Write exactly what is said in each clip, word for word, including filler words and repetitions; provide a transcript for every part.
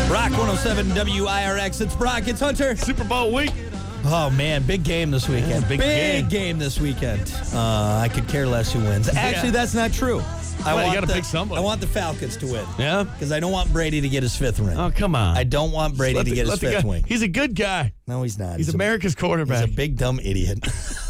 Rock one oh seven W I R X. It's Brock. It's Hunter. Super Bowl week. Oh, man. Big game this weekend. Yeah, big big game. game this weekend. Uh, I could care less who wins. Actually, Yeah. that's not true. I Well, you want gotta the, pick somebody. I want the Falcons to win. Yeah? Because I don't want Brady to get his fifth ring. Oh, come on. I don't want Brady Let to the- get his let the fifth guy- wing. He's a good guy. No, he's not. He's, a- America's quarterback. He's a big, dumb idiot.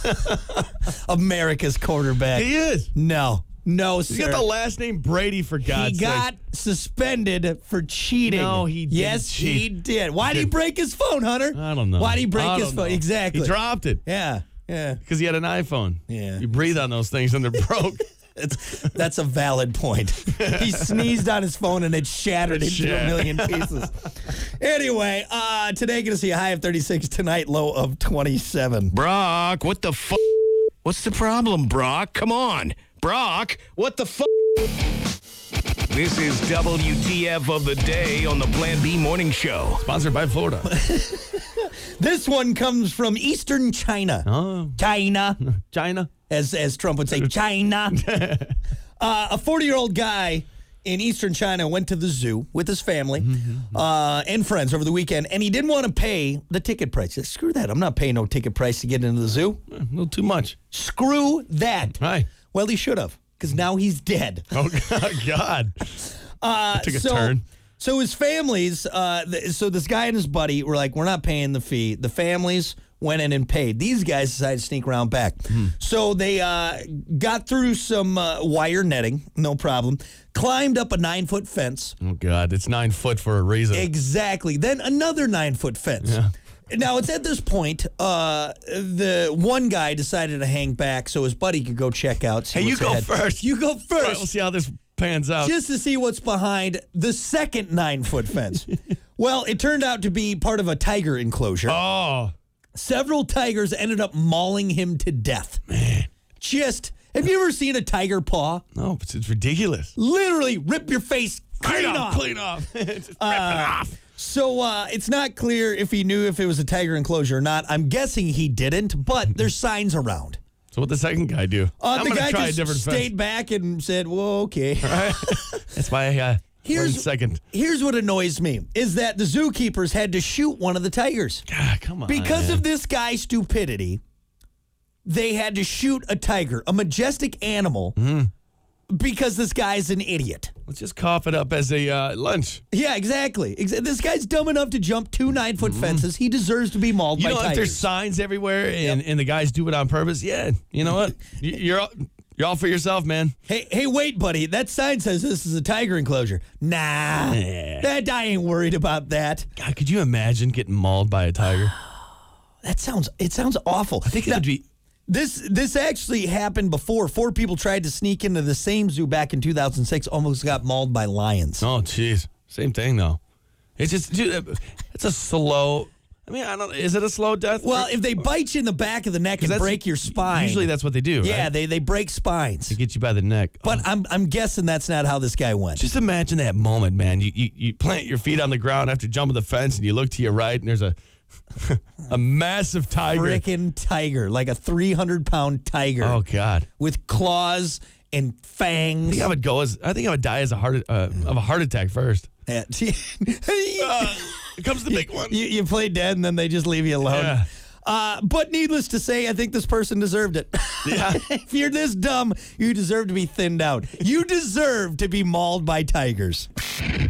America's quarterback. He is. No. No, He's sir. got the last name Brady, for God's He got sake. suspended for cheating. No, he didn't Yes, cheat. he did. Why did he did. break his phone, Hunter? I don't know. Why did he break I his don't phone? know. Exactly. He dropped it Yeah, yeah. because he had an iPhone. Yeah. You breathe on those things and they're broke. It's, that's a valid point. He sneezed on his phone and it shattered It into shat- a million pieces. Anyway, uh, today going to see a high of thirty-six, tonight low of twenty-seven. Brock, what the fuck? What's the problem, Brock? Come on. Brock, what the fuck? This is W T F of the day on the Plan B Morning Show. Sponsored by Florida. This one comes from Eastern China. Oh, China. China. as as Trump would say, China. uh, a forty-year-old guy in Eastern China went to the zoo with his family uh, and friends over the weekend, and he didn't want to pay the ticket price. He said, screw that. I'm not paying no ticket price to get into the zoo. A little too much. Screw that. Right. Well, he should have, because now he's dead. Oh, God. Uh, took a so, turn. So his families, uh, th- so this guy and his buddy were like, we're not paying the fee. The families went in and paid. These guys decided to sneak around back. So they uh, got through some uh, wire netting, no problem, climbed up a nine-foot fence. Oh, God. It's nine foot for a reason. Exactly. Then another nine-foot fence. Yeah. Now, it's at this point, uh, the one guy decided to hang back so his buddy could go check out. see Hey, you what's go ahead. first. You go All right, first. we'll see how this pans out. Just to see what's behind the second nine-foot fence. Well, it turned out to be part of a tiger enclosure. Oh. Several tigers ended up mauling him to death. Man. Just, have you ever seen a tiger paw? No, it's, it's ridiculous. Literally rip your face clean off. Clean off. Just rip it off. So uh, it's not clear if he knew if it was a tiger enclosure or not. I'm guessing he didn't, but there's signs around. So what the second guy do? Uh, I'm the gonna guy try just a different stayed fence. back and said, well, okay. Right? That's why I uh, Here's- learned second. Here's what annoys me, is that the zookeepers had to shoot one of the tigers. God, come on. Because man. of this guy's stupidity, they had to shoot a tiger, a majestic animal, because this guy's an idiot. Let's just cough it up as a uh, lunch. Yeah, exactly. Exa- This guy's dumb enough to jump two nine-foot fences. He deserves to be mauled You by know, if tigers. there's signs everywhere and, and the guys do it on purpose, yeah, you know what? You- You're all, you're all for yourself, man. Hey, hey, wait, buddy. That sign says this is a tiger enclosure. Nah, Yeah. that I ain't worried about that. God, could you imagine getting mauled by a tiger? That sounds. It sounds awful. I think it Now, would be. This this actually happened before. Four people tried to sneak into the same zoo back in two thousand six. Almost got mauled by lions. Oh, jeez. Same thing, though. It's just, dude, it's a slow. I mean, I don't. Is it a slow death? Well, if they bite you in the back of the neck and that's- break your spine, Usually that's what they do. yeah, right? they they break spines. They get you by the neck. But I'm I'm guessing that's not how this guy went. Just imagine that moment, man. You, you you plant your feet on the ground after jumping the fence, and you look to your right, and there's a a massive tiger. Frickin' tiger, like a three hundred pound tiger Oh God! with claws and I fangs. think I would go as I think I would die as a heart uh, of a heart attack first. Yeah. Uh, Here comes the big one. you, you play dead and then they just leave you alone. Yeah. Uh, but needless to say, I think this person deserved it. Yeah. If you're this dumb, you deserve to be thinned out. You deserve to be mauled by tigers.